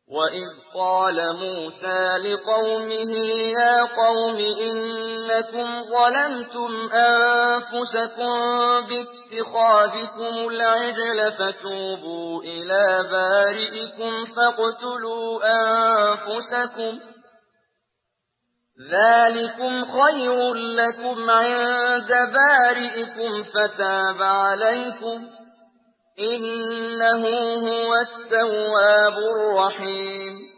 وَإِذْ قَالَ مُوسَىٰ لِقَوْمِهِ يَا قَوْمِ إِنَّكُمْ ظَلَمْتُمْ أَنفُسَكُم بِاتِّخَاذِكُمُ الْعِجْلَ فَتُوبُوا إِلَىٰ بَارِئِكُمْ فَاقْتُلُوا أَنفُسَكُمْ ذَٰلِكُمْ خَيْرٌ لَّكُمْ عِندَ بَارِئِكُمْ فَتَابَ عَلَيْكُمْ ۚ إِنَّهُ هُوَ التَّوَّابُ الرَّحِيمُ